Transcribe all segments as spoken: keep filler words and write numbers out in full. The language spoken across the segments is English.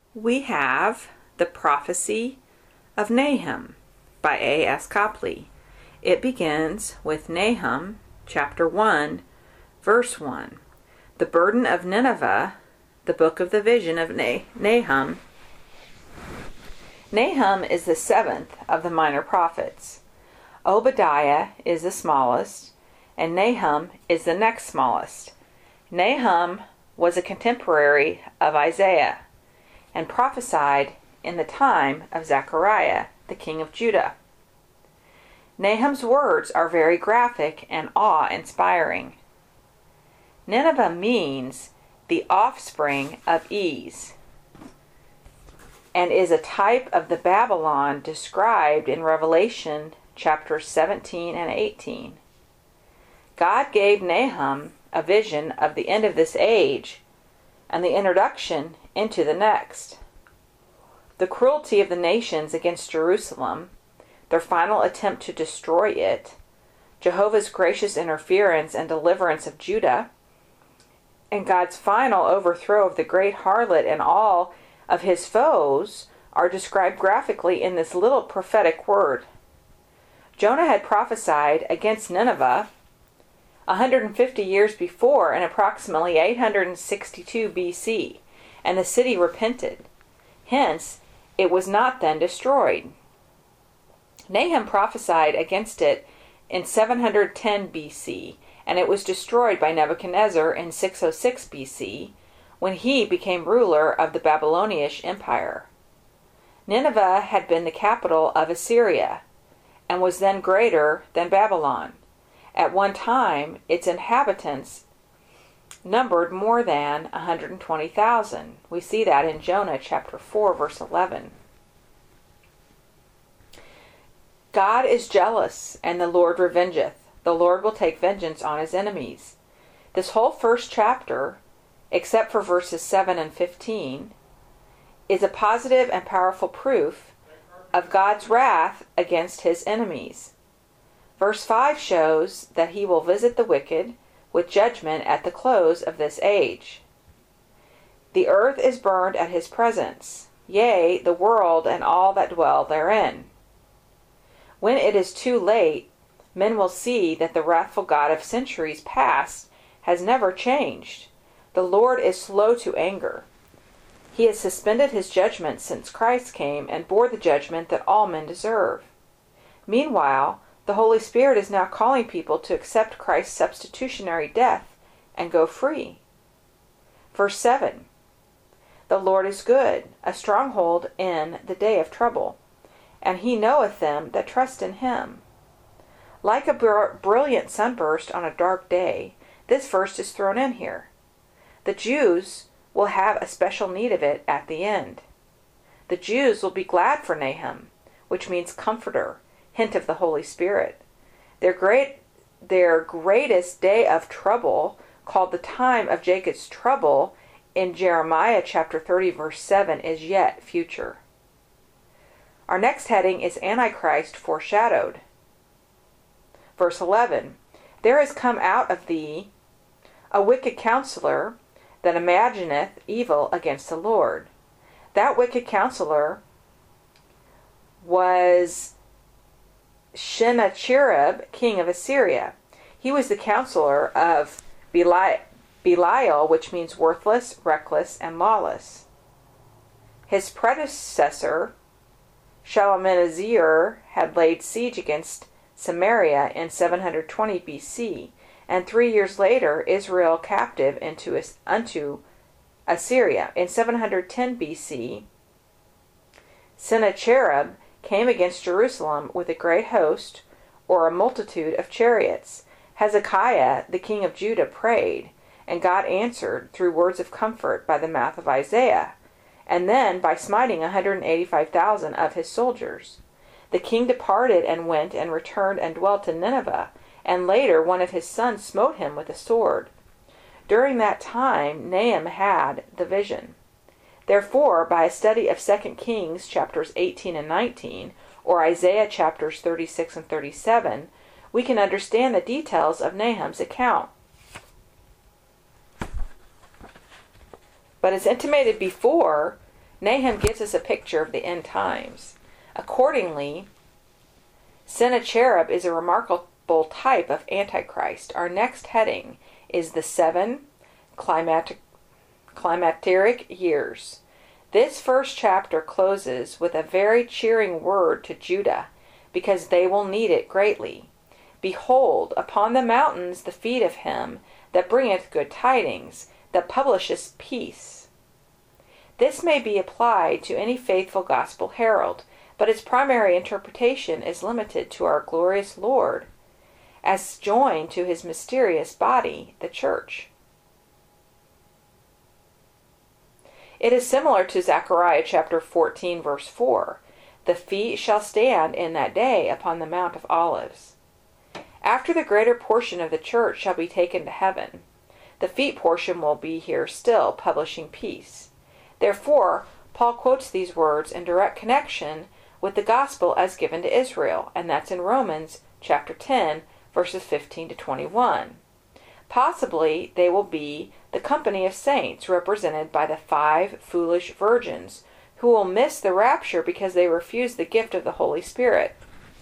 we have The Prophecy of Nahum by A S Copley. It begins with Nahum chapter one, verse one. The burden of Nineveh, the book of the vision of nah- Nahum. Nahum is the seventh of the minor prophets. Obadiah is the smallest, and Nahum is the next smallest. Nahum was a contemporary of Isaiah and prophesied in the time of Zechariah, the king of Judah. Nahum's words are very graphic and awe-inspiring. Nineveh means the offspring of ease and is a type of the Babylon described in Revelation chapters seventeen and eighteen. God gave Nahum a vision of the end of this age and the introduction into the next. The cruelty of the nations against Jerusalem, their final attempt to destroy it, Jehovah's gracious interference and deliverance of Judah, and God's final overthrow of the great harlot and all of his foes are described graphically in this little prophetic word. Jonah had prophesied against Nineveh one hundred fifty years before in approximately eight hundred sixty-two B C, and the city repented. Hence, it was not then destroyed. Nahum prophesied against it in seven hundred ten B C, and it was destroyed by Nebuchadnezzar in six oh six B C, when he became ruler of the Babylonian Empire. Nineveh had been the capital of Assyria, and was then greater than Babylon. At one time, its inhabitants numbered more than one hundred twenty thousand. We see that in Jonah chapter four, verse eleven. God is jealous, and the Lord revengeth. The Lord will take vengeance on his enemies. This whole first chapter, except for verses seven and fifteen, is a positive and powerful proof of God's wrath against his enemies. Verse five shows that he will visit the wicked with judgment at the close of this age. The earth is burned at his presence, yea, the world and all that dwell therein. When it is too late, men will see that the wrathful God of centuries past has never changed. The Lord is slow to anger. He has suspended his judgment since Christ came and bore the judgment that all men deserve. Meanwhile, the Holy Spirit is now calling people to accept Christ's substitutionary death and go free. Verse seven. The Lord is good, a stronghold in the day of trouble, and he knoweth them that trust in him. Like a br- brilliant sunburst on a dark day, this verse is thrown in here. The Jews will have a special need of it at the end. The Jews will be glad for Nahum, which means comforter, hint of the Holy Spirit. Their great, their greatest day of trouble, called the time of Jacob's trouble in Jeremiah chapter thirty verse seven, is yet future. Our next heading is Antichrist foreshadowed. Verse eleven. There is come out of thee a wicked counselor that imagineth evil against the Lord. That wicked counselor was Sennacherib, king of Assyria. He was the counselor of Belial, Belial, which means worthless, reckless, and lawless. His predecessor, Shalmaneser, had laid siege against Samaria in seven hundred twenty B C, and three years later Israel captive into unto Assyria. In seven hundred ten B C, Sennacherib came against Jerusalem with a great host, or a multitude of chariots. Hezekiah, the king of Judah, prayed, and God answered through words of comfort by the mouth of Isaiah, and then by smiting one hundred eighty-five thousand of his soldiers. The king departed and went and returned and dwelt in Nineveh, and later one of his sons smote him with a sword. During that time Nahum had the vision. Therefore, by a study of Second Kings chapters eighteen and nineteen, or Isaiah chapters thirty-six and thirty-seven, we can understand the details of Nahum's account. But as intimated before, Nahum gives us a picture of the end times. Accordingly, Sennacherib is a remarkable type of Antichrist. Our next heading is the seven climatic, climacteric years. This first chapter closes with a very cheering word to Judah, because they will need it greatly. Behold, upon the mountains the feet of him that bringeth good tidings, that publisheth peace. This may be applied to any faithful gospel herald, but its primary interpretation is limited to our glorious Lord, as joined to his mysterious body, the church. It is similar to Zechariah chapter fourteen, verse four. The feet shall stand in that day upon the Mount of Olives. After the greater portion of the church shall be taken to heaven, the feet portion will be here still, publishing peace. Therefore, Paul quotes these words in direct connection with the gospel as given to Israel, and that's in Romans chapter ten, verses fifteen to twenty-one. Possibly they will be the company of saints represented by the five foolish virgins who will miss the rapture because they refuse the gift of the Holy Spirit.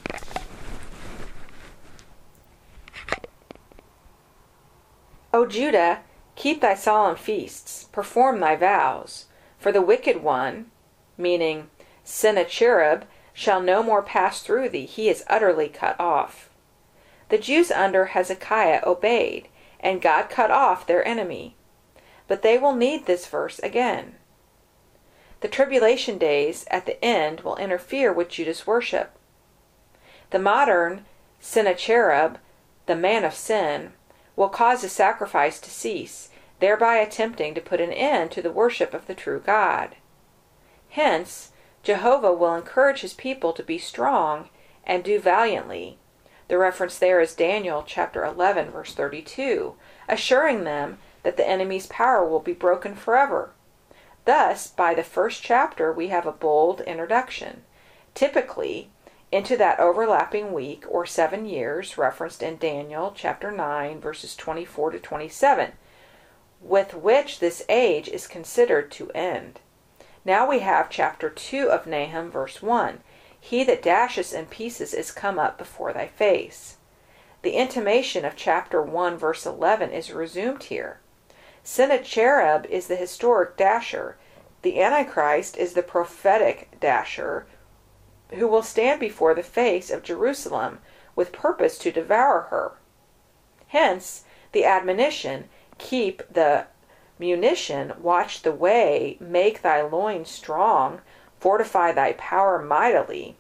O Judah, keep thy solemn feasts, perform thy vows, for the wicked one, meaning Sennacherib, shall no more pass through thee, he is utterly cut off. The Jews under Hezekiah obeyed, and God cut off their enemy. But they will need this verse again. The tribulation days at the end will interfere with Judah's worship. The modern Sennacherib, the man of sin, will cause the sacrifice to cease, thereby attempting to put an end to the worship of the true God. Hence, Jehovah will encourage his people to be strong and do valiantly. The reference there is Daniel chapter eleven, verse thirty-two, assuring them that the enemy's power will be broken forever. Thus, by the first chapter, we have a bold introduction, typically into that overlapping week or seven years referenced in Daniel chapter nine, verses twenty-four to twenty-seven, with which this age is considered to end. Now we have chapter two of Nahum, verse one. He that dasheth in pieces is come up before thy face. The intimation of chapter one, verse eleven is resumed here. Sennacherib is the historic dasher. The Antichrist is the prophetic dasher, who will stand before the face of Jerusalem with purpose to devour her. Hence, the admonition, keep the munition, watch the way, make thy loins strong, fortify thy power mightily.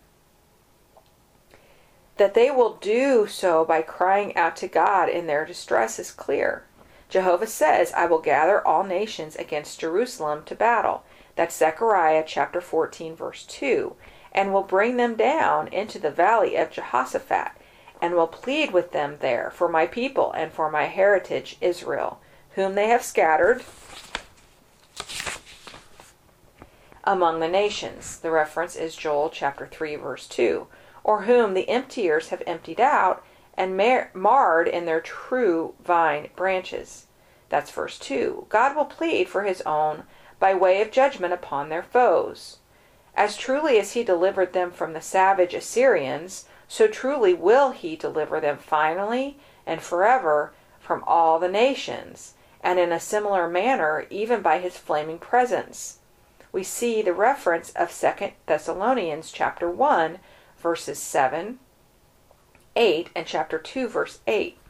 That they will do so by crying out to God in their distress is clear. Jehovah says, I will gather all nations against Jerusalem to battle. That's Zechariah chapter fourteen, verse two. And will bring them down into the valley of Jehoshaphat, and will plead with them there for my people and for my heritage Israel, whom they have scattered among the nations. The reference is Joel chapter three, verse two. Or whom the emptiers have emptied out and mar- marred in their true vine branches. That's verse two. God will plead for his own by way of judgment upon their foes. As truly as he delivered them from the savage Assyrians, so truly will he deliver them finally and forever from all the nations, and in a similar manner even by his flaming presence. We see the reference of Second Thessalonians chapter one, verses seven, eight, and chapter two, verse eight.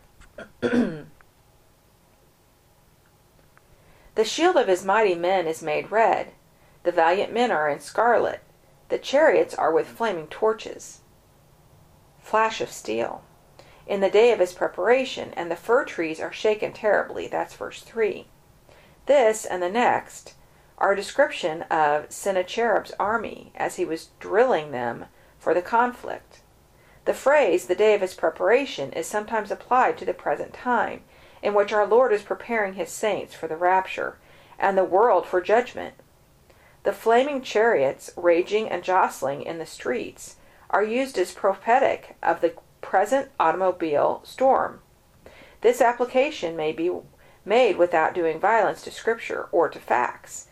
The shield of his mighty men is made red. The valiant men are in scarlet. The chariots are with flaming torches. Flash of steel. In the day of his preparation, and the fir trees are shaken terribly. That's verse three. This and the next are a description of Sennacherib's army as he was drilling them for the conflict. The phrase, the day of his preparation, is sometimes applied to the present time, in which our Lord is preparing his saints for the rapture, and the world for judgment. The flaming chariots, raging and jostling in the streets, are used as prophetic of the present automobile storm. This application may be made without doing violence to Scripture or to facts,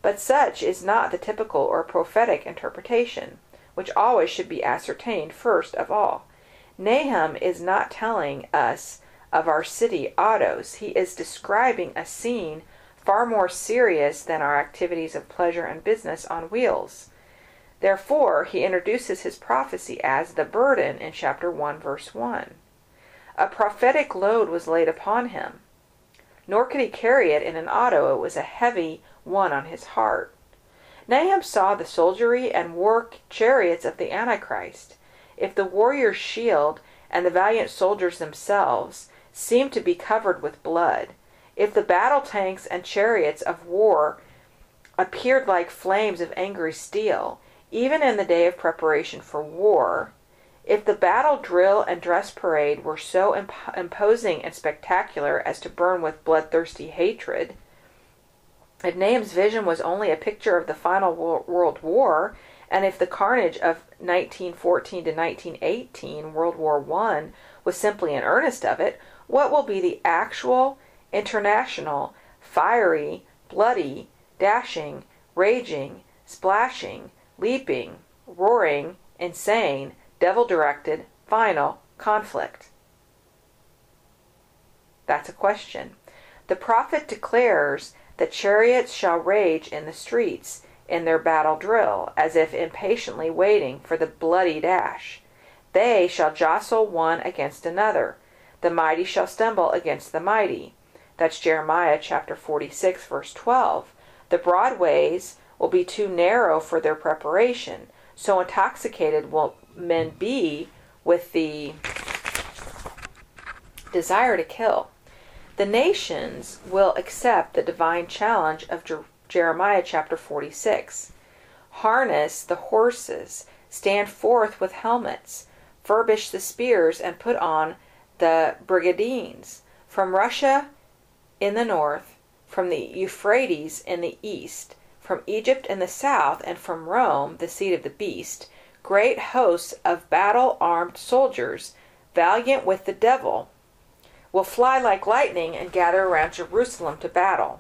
But such is not the typical or prophetic interpretation, which always should be ascertained first of all. Nahum is not telling us of our city autos. He is describing a scene far more serious than our activities of pleasure and business on wheels. Therefore, he introduces his prophecy as the burden in chapter one, verse one. A prophetic load was laid upon him, nor could he carry it in an auto. It was a heavy one on his heart. Nahum saw the soldiery and war chariots of the Antichrist. If the warrior's shield and the valiant soldiers themselves seemed to be covered with blood, if the battle tanks and chariots of war appeared like flames of angry steel, even in the day of preparation for war, if the battle drill and dress parade were so imp- imposing and spectacular as to burn with bloodthirsty hatred, if Nahum's vision was only a picture of the final world war, and if the carnage of nineteen fourteen to nineteen eighteen, World War One, was simply an earnest of it, what will be the actual, international, fiery, bloody, dashing, raging, splashing, leaping, roaring, insane, devil-directed, final conflict? That's a question. The prophet declares that chariots shall rage in the streets in their battle drill, as if impatiently waiting for the bloody dash. They shall jostle one against another. The mighty shall stumble against the mighty. That's Jeremiah chapter forty-six, verse twelve. The broad ways will be too narrow for their preparation. So intoxicated will men be with the desire to kill. The nations will accept the divine challenge of Jer- Jeremiah chapter forty-six. Harness the horses, stand forth with helmets, furbish the spears, and put on the brigandines. From Russia in the north, from the Euphrates in the east, from Egypt in the south, and from Rome, the seat of the beast, great hosts of battle-armed soldiers, valiant with the devil, will fly like lightning and gather around Jerusalem to battle.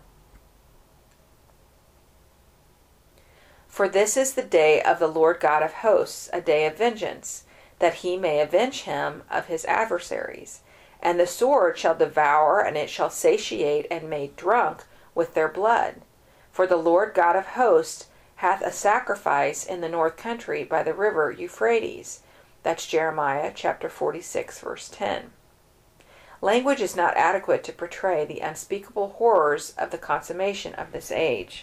For this is the day of the Lord God of hosts, a day of vengeance, that he may avenge him of his adversaries. And the sword shall devour, and it shall satiate and make drunk with their blood. For the Lord God of hosts hath a sacrifice in the north country by the river Euphrates. That's Jeremiah chapter forty-six, verse ten. Language is not adequate to portray the unspeakable horrors of the consummation of this age.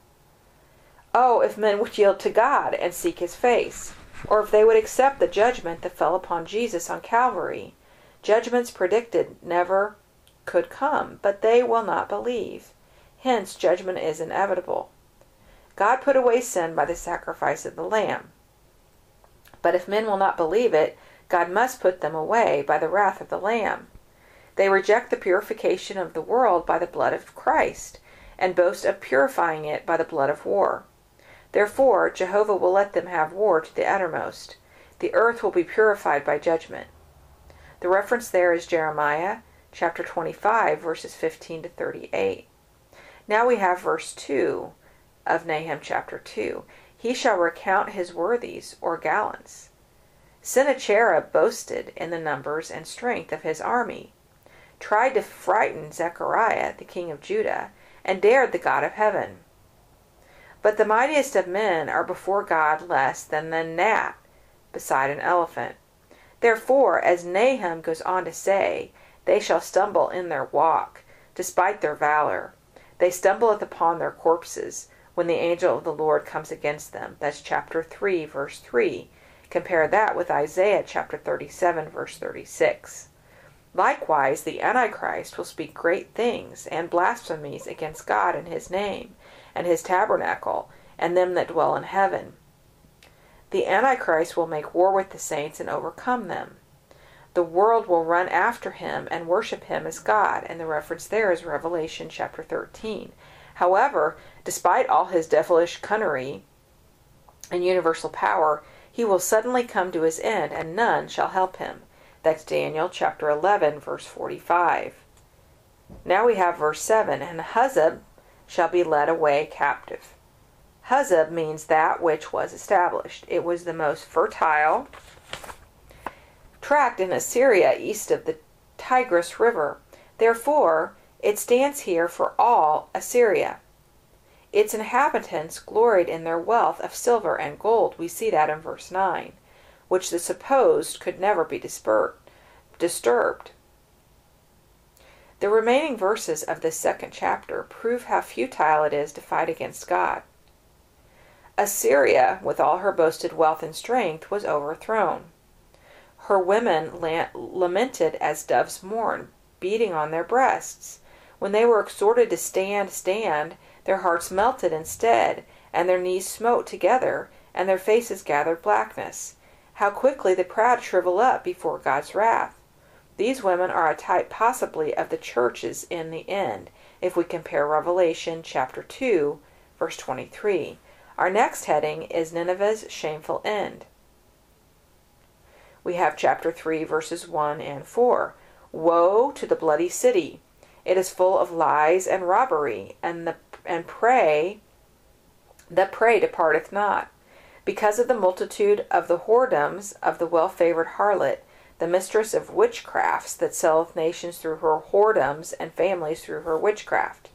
Oh, if men would yield to God and seek his face, or if they would accept the judgment that fell upon Jesus on Calvary. Judgments predicted never could come, but they will not believe. Hence, judgment is inevitable. God put away sin by the sacrifice of the Lamb. But if men will not believe it, God must put them away by the wrath of the Lamb. They reject the purification of the world by the blood of Christ, and boast of purifying it by the blood of war. Therefore, Jehovah will let them have war to the uttermost. The earth will be purified by judgment. The reference there is Jeremiah chapter twenty-five, verses fifteen to thirty-eight. Now we have verse two of Nahum chapter two. He shall recount his worthies or gallants. Sennacherib boasted in the numbers and strength of his army, tried to frighten Zechariah, the king of Judah, and dared the God of heaven. But the mightiest of men are before God less than the gnat beside an elephant. Therefore, as Nahum goes on to say, they shall stumble in their walk, despite their valor. They stumbleth upon their corpses, when the angel of the Lord comes against them. That's chapter three, verse three. Compare that with Isaiah chapter thirty-seven, verse thirty-six. Likewise, the Antichrist will speak great things and blasphemies against God and his name, and his tabernacle, and them that dwell in heaven. The Antichrist will make war with the saints and overcome them. The world will run after him and worship him as God, and the reference there is Revelation chapter thirteen. However, despite all his devilish cunnery and universal power, he will suddenly come to his end, and none shall help him. That's Daniel chapter eleven, verse forty-five. Now we have verse seven. And Huzzab shall be led away captive. Huzab means that which was established. It was the most fertile tract in Assyria east of the Tigris River. Therefore, it stands here for all Assyria. Its inhabitants gloried in their wealth of silver and gold. We see that in verse nine, which the supposed could never be disturbed. The remaining verses of this second chapter prove how futile it is to fight against God. Assyria, with all her boasted wealth and strength, was overthrown. Her women la- lamented as doves mourn, beating on their breasts. When they were exhorted to stand, stand, their hearts melted instead, and their knees smote together, and their faces gathered blackness. How quickly the proud shrivel up before God's wrath. These women are a type possibly of the churches in the end, if we compare Revelation chapter two, verse twenty-three. Our next heading is Nineveh's shameful end. We have chapter three, verses one and four. Woe to the bloody city! It is full of lies and robbery, and the and prey, the prey departeth not. Because of the multitude of the whoredoms of the well-favored harlot, the mistress of witchcrafts that selleth nations through her whoredoms and families through her witchcraft.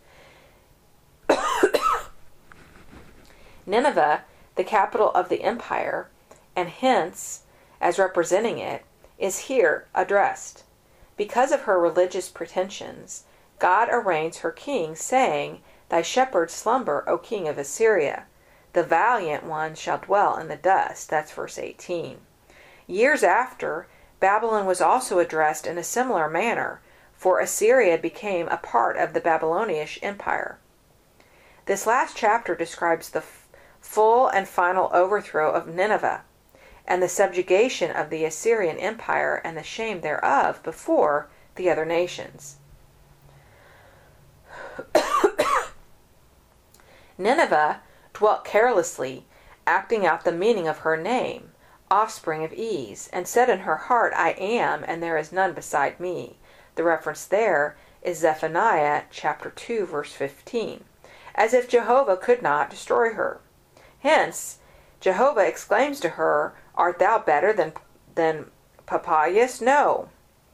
Nineveh, the capital of the empire, and hence, as representing it, is here addressed. Because of her religious pretensions, God arraigns her king, saying, Thy shepherds slumber, O king of Assyria. The valiant one shall dwell in the dust. That's verse eighteen. Years after, Babylon was also addressed in a similar manner, for Assyria became a part of the Babylonian Empire. This last chapter describes the f- full and final overthrow of Nineveh, and the subjugation of the Assyrian Empire and the shame thereof before the other nations. Nineveh dwelt carelessly, acting out the meaning of her name, offspring of ease, and said in her heart, I am, and there is none beside me. The reference there is Zephaniah chapter two, verse fifteen, as if Jehovah could not destroy her. Hence, Jehovah exclaims to her, Art thou better than, than Papayas? No.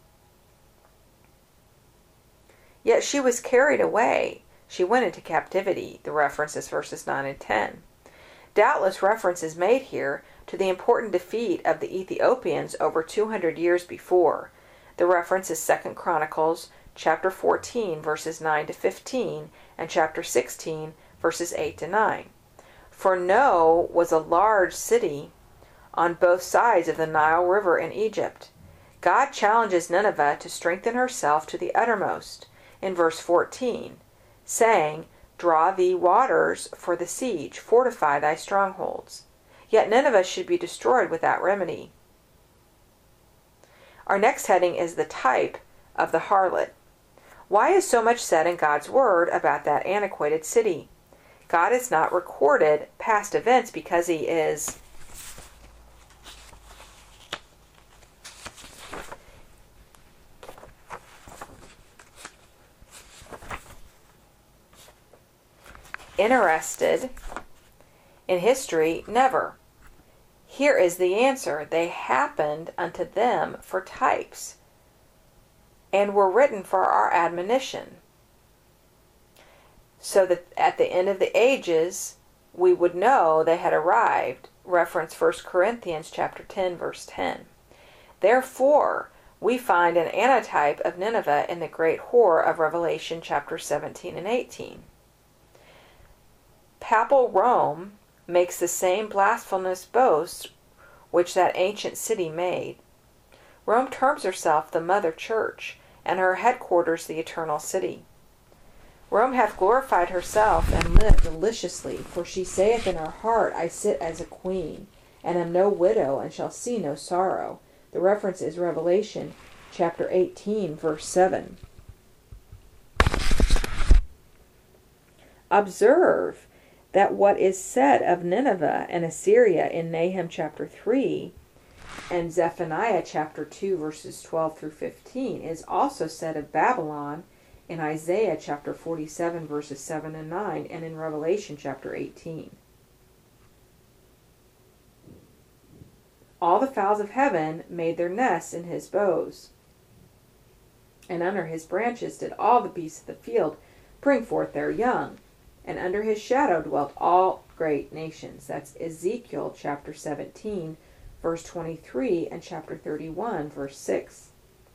Yet she was carried away. She went into captivity. The reference is verses nine and ten. Doubtless reference is made here to the important defeat of the Ethiopians over two hundred years before. The reference is Second Chronicles chapter fourteen, verses nine to fifteen, and chapter sixteen, verses eight to nine. For No was a large city on both sides of the Nile River in Egypt. God challenges Nineveh to strengthen herself to the uttermost in verse fourteen, saying, Draw thee waters for the siege, fortify thy strongholds. Yet Nineveh should be destroyed without remedy. Our next heading is the type of the harlot. Why is so much said in God's word about that antiquated city? God has not recorded past events because he is interested in history? Never. Here is the answer. They happened unto them for types, and were written for our admonition, so that at the end of the ages we would know they had arrived. Reference First Corinthians chapter ten, verse ten. Therefore, we find an antitype of Nineveh in the great whore of Revelation chapter seventeen and eighteen. Papal Rome makes the same blasphemous boast which that ancient city made. Rome terms herself the mother church, and her headquarters the eternal city. Rome hath glorified herself and lived deliciously, for she saith in her heart, I sit as a queen, and am no widow, and shall see no sorrow. The reference is Revelation chapter eighteen, verse seven. Observe that what is said of Nineveh and Assyria in Nahum chapter three and Zephaniah chapter two, verses twelve through fifteen, is also said of Babylon in Isaiah chapter forty-seven, verses seven and nine, and in Revelation chapter eighteen. All the fowls of heaven made their nests in his boughs, and under his branches did all the beasts of the field bring forth their young, and under his shadow dwelt all great nations. That's Ezekiel chapter seventeen, verse twenty-three, and chapter thirty-one, verse six.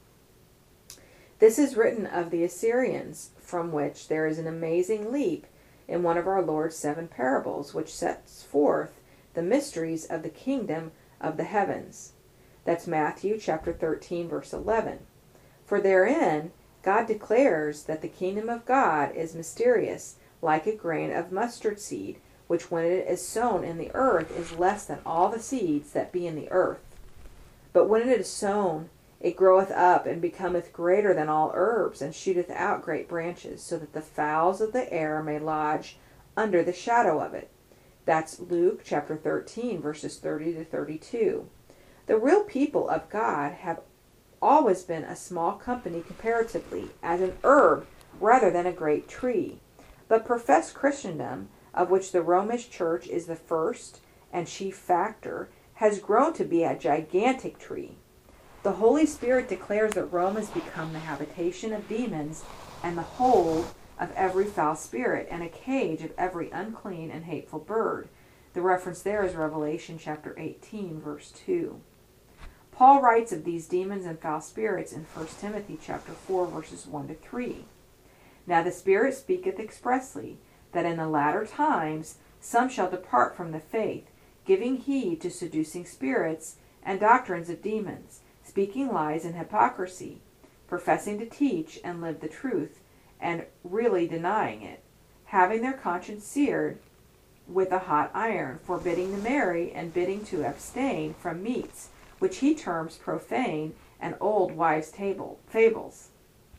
This is written of the Assyrians, from which there is an amazing leap in one of our Lord's seven parables, which sets forth the mysteries of the kingdom of the heavens. That's Matthew chapter thirteen, verse eleven. For therein God declares that the kingdom of God is mysterious, like a grain of mustard seed, which when it is sown in the earth is less than all the seeds that be in the earth. But when it is sown, it groweth up and becometh greater than all herbs, and shooteth out great branches, so that the fowls of the air may lodge under the shadow of it. That's Luke chapter thirteen, verses thirty to thirty-two. The real people of God have always been a small company comparatively, as an herb rather than a great tree. But professed Christendom, of which the Romish Church is the first and chief factor, has grown to be a gigantic tree. The Holy Spirit declares that Rome has become the habitation of demons and the hold of every foul spirit and a cage of every unclean and hateful bird. The reference there is Revelation chapter eighteen, verse two. Paul writes of these demons and foul spirits in First Timothy chapter four, verses one to three. Now the Spirit speaketh expressly, that in the latter times some shall depart from the faith, giving heed to seducing spirits and doctrines of demons, speaking lies and hypocrisy, professing to teach and live the truth, and really denying it, having their conscience seared with a hot iron, forbidding to marry, and bidding to abstain from meats, which he terms profane and old wives' table, fables.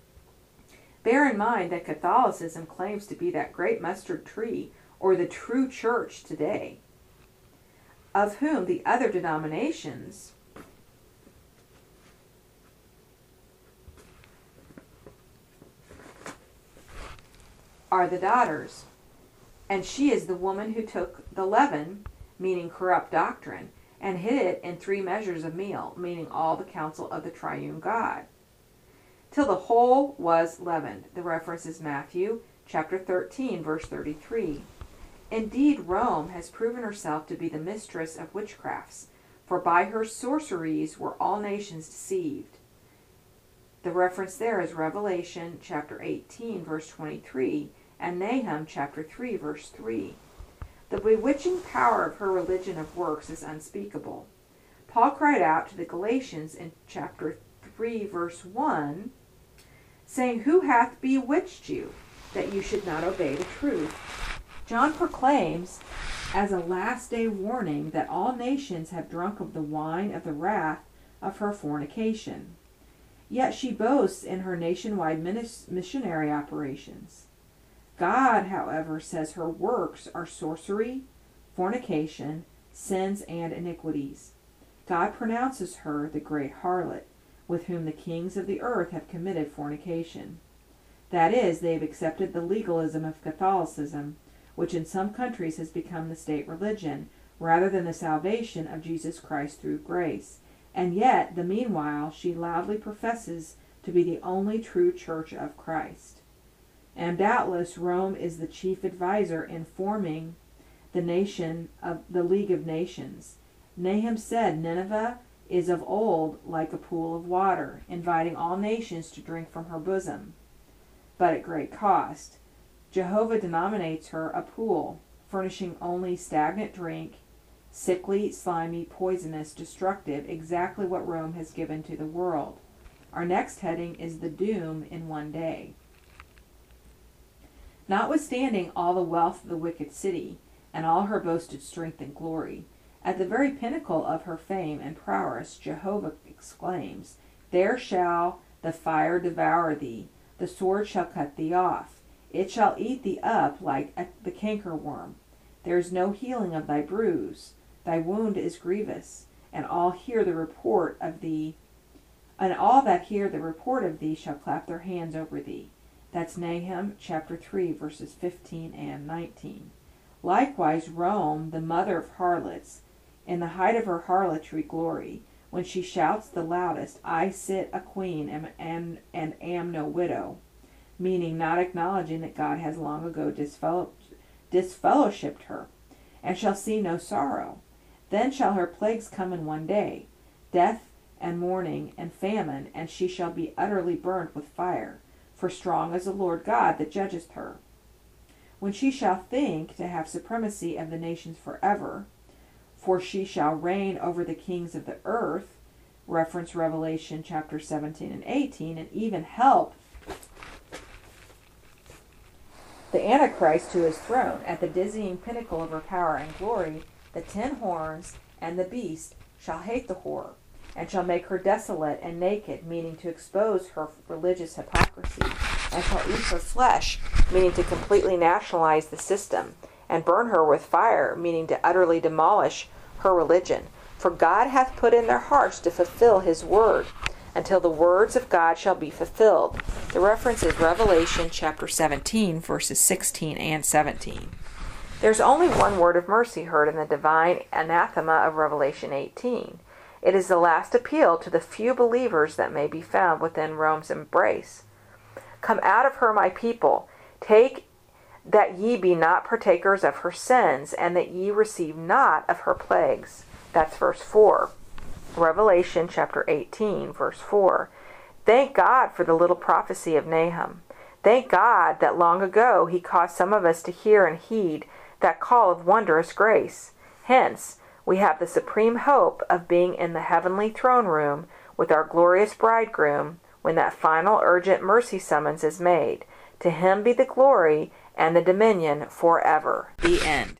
Bear in mind that Catholicism claims to be that great mustard tree, or the true church today, of whom the other denominations are the daughters. And she is the woman who took the leaven, meaning corrupt doctrine, and hid it in three measures of meal, meaning all the counsel of the triune God, till the whole was leavened. The reference is Matthew chapter thirteen, verse thirty-three. Indeed, Rome has proven herself to be the mistress of witchcrafts, for by her sorceries were all nations deceived. The reference there is Revelation chapter eighteen, verse twenty-three, and Nahum chapter three, verse three. The bewitching power of her religion of works is unspeakable. Paul cried out to the Galatians in chapter three, verse one, saying, Who hath bewitched you, that you should not obey the truth? John proclaims as a last day warning that all nations have drunk of the wine of the wrath of her fornication. Yet she boasts in her nationwide missionary operations. God, however, says her works are sorcery, fornication, sins, and iniquities. God pronounces her the great harlot, with whom the kings of the earth have committed fornication. That is, they have accepted the legalism of Catholicism, which in some countries has become the state religion, rather than the salvation of Jesus Christ through grace. And yet, the meanwhile, she loudly professes to be the only true church of Christ. And doubtless Rome is the chief adviser in forming the nation of the League of Nations. Nahum said, Nineveh is of old like a pool of water, inviting all nations to drink from her bosom, but at great cost. Jehovah denominates her a pool, furnishing only stagnant drink, sickly, slimy, poisonous, destructive, exactly what Rome has given to the world. Our next heading is the doom in one day. Notwithstanding all the wealth of the wicked city, and all her boasted strength and glory, at the very pinnacle of her fame and prowess, Jehovah exclaims, There shall the fire devour thee, the sword shall cut thee off, it shall eat thee up like a, the cankerworm. There is no healing of thy bruise, thy wound is grievous, and all hear the report of thee, and all that hear the report of thee shall clap their hands over thee. That's Nahum chapter three, verses fifteen and nineteen. Likewise, Rome, the mother of harlots, In the height of her harlotry glory, when she shouts the loudest, I sit a queen and, and, and am no widow, meaning not acknowledging that God has long ago disfellow, disfellowshipped her, and shall see no sorrow. Then shall her plagues come in one day, death and mourning and famine, and she shall be utterly burned with fire, for strong is the Lord God that judgeth her. When she shall think to have supremacy of the nations forever, for she shall reign over the kings of the earth, reference Revelation chapter seventeen and eighteen, and even help the Antichrist to his throne. At the dizzying pinnacle of her power and glory, the ten horns and the beast shall hate the whore, and shall make her desolate and naked, meaning to expose her religious hypocrisy, and shall eat her flesh, meaning to completely nationalize the system, and burn her with fire, meaning to utterly demolish her religion. For God hath put in their hearts to fulfill his word, until the words of God shall be fulfilled. The reference is Revelation chapter seventeen, verses sixteen and seventeen. There's only one word of mercy heard in the divine anathema of Revelation eighteen. It is the last appeal to the few believers that may be found within Rome's embrace. Come out of her, my people. Take that ye be not partakers of her sins, and that ye receive not of her plagues. That's verse four. Revelation chapter eighteen, verse four. Thank God for the little prophecy of Nahum. Thank God that long ago he caused some of us to hear and heed that call of wondrous grace. Hence, we have the supreme hope of being in the heavenly throne room with our glorious bridegroom when that final urgent mercy summons is made. To him be the glory and the dominion forever. The end.